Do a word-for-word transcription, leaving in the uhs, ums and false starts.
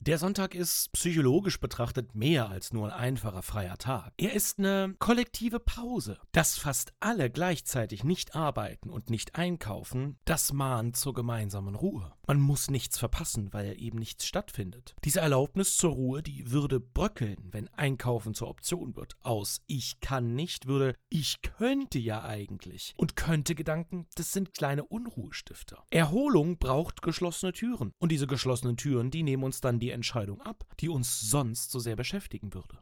Der Sonntag ist psychologisch betrachtet mehr als nur ein einfacher freier Tag. Er ist eine kollektive Pause. Dass fast alle gleichzeitig nicht arbeiten und nicht einkaufen, das mahnt zur gemeinsamen Ruhe. Man muss nichts verpassen, weil eben nichts stattfindet. Diese Erlaubnis zur Ruhe, die würde bröckeln, wenn Einkaufen zur Option wird. Aus ich kann nicht würde ich könnte ja eigentlich. Und könnte Gedanken, das sind kleine Unruhestifter. Erholung braucht geschlossene Türen. Und diese geschlossenen Türen, die nehmen uns dann die Entscheidung ab, die uns sonst so sehr beschäftigen würde.